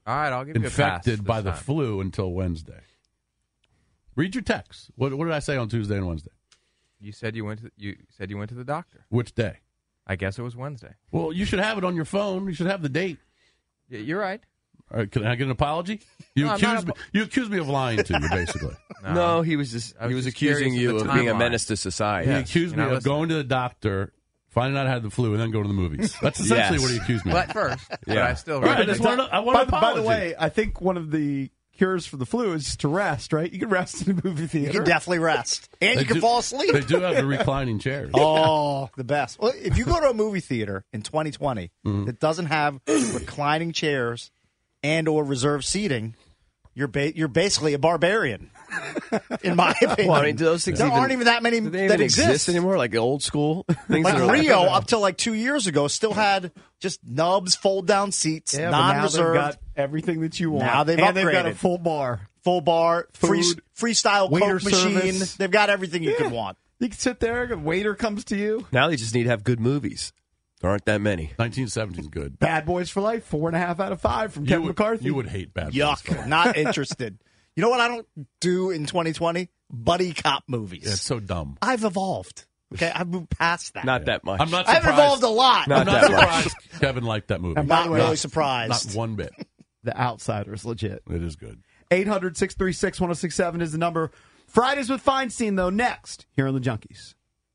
Speaker 12: All right, I'll give you a pass
Speaker 5: infected
Speaker 12: this
Speaker 5: by the
Speaker 12: time.
Speaker 5: flu until Wednesday. Read your text. What did I say on Tuesday and Wednesday?
Speaker 12: You said you went to the doctor.
Speaker 5: Which day?
Speaker 12: I guess it was Wednesday.
Speaker 5: Well, you should have it on your phone. You should have the date.
Speaker 12: Yeah, you're right.
Speaker 5: All right, can I get an apology? You accused me of lying to you, basically.
Speaker 8: No, he was just accusing you of being a menace to society.
Speaker 5: He accused me of going to the doctor, finding out I had the flu, and then going to the movies. That's essentially what he accused me of.
Speaker 12: Well, at first. But I still
Speaker 5: I just wanted an apology.
Speaker 2: By the way, I think one of the cures for the flu is just to rest, right? You can rest in a movie theater.
Speaker 4: You can definitely rest. And
Speaker 5: They
Speaker 4: you can
Speaker 5: do-
Speaker 4: fall asleep.
Speaker 5: They do have the reclining chairs.
Speaker 4: Oh, the best. Well, if you go to a movie theater in 2020 that doesn't have reclining chairs and or reserved seating, you're basically a barbarian, in my opinion.
Speaker 8: Well, I mean, do those things
Speaker 4: aren't even that many
Speaker 8: do they
Speaker 4: that
Speaker 8: even
Speaker 4: exist
Speaker 8: anymore, like old school things.
Speaker 4: Like
Speaker 8: that are
Speaker 4: Rio, up till like 2 years ago, still had just nubs, fold-down seats,
Speaker 2: Yeah, but now
Speaker 4: non-reserved.
Speaker 2: they've got everything that you want.
Speaker 4: Now they've
Speaker 2: and they've got a
Speaker 4: upgraded.
Speaker 2: full bar.
Speaker 4: Full bar,
Speaker 2: Food,
Speaker 4: freestyle
Speaker 2: waiter
Speaker 4: Coke machine.
Speaker 2: service.
Speaker 4: They've got everything you could want.
Speaker 2: You can sit there, a waiter comes to you.
Speaker 8: Now they just need to have good movies. There aren't that many.
Speaker 5: 1970 is good.
Speaker 2: Bad Boys for Life, 4.5 out of 5 from Kevin McCarthy.
Speaker 5: You would hate Bad Boys.
Speaker 4: Yuck. Not interested. You know what I don't do in 2020? Buddy cop movies.
Speaker 5: Yeah, it's so dumb.
Speaker 4: I've evolved. Okay, I've moved past that.
Speaker 8: Not that much.
Speaker 5: I'm not
Speaker 4: I've
Speaker 5: surprised.
Speaker 4: evolved a lot.
Speaker 8: Not
Speaker 5: I'm not
Speaker 8: that much.
Speaker 5: surprised Kevin liked that movie.
Speaker 2: And by
Speaker 4: Not
Speaker 2: the way,
Speaker 4: really surprised.
Speaker 5: Not one bit.
Speaker 2: The Outsider's legit.
Speaker 5: It is good.
Speaker 2: 800-636-1067 is the number. Fridays with Feinstein, though, next here on the Junkies.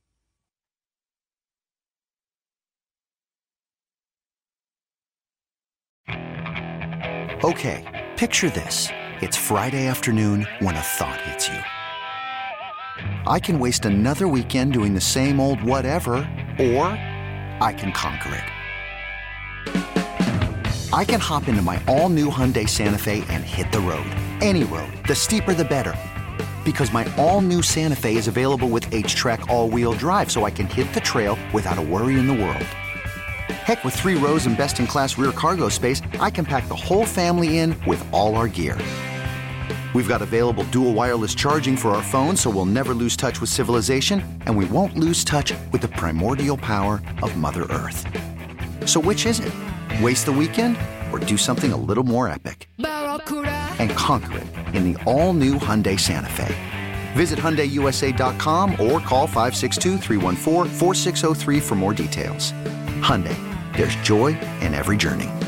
Speaker 6: Okay, picture this. It's Friday afternoon when a thought hits you. I can waste another weekend doing the same old whatever, or I can conquer it. I can hop into my all-new Hyundai Santa Fe and hit the road. Any road. The steeper, the better. Because my all-new Santa Fe is available with H-Track all-wheel drive, so I can hit the trail without a worry in the world. Heck, with 3 rows and best-in-class rear cargo space, I can pack the whole family in with all our gear. We've got available dual wireless charging for our phones, so we'll never lose touch with civilization, and we won't lose touch with the primordial power of Mother Earth. So which is it? Waste the weekend or do something a little more epic? And conquer it in the all-new Hyundai Santa Fe. Visit HyundaiUSA.com or call 562-314-4603 for more details. Hyundai, there's joy in every journey.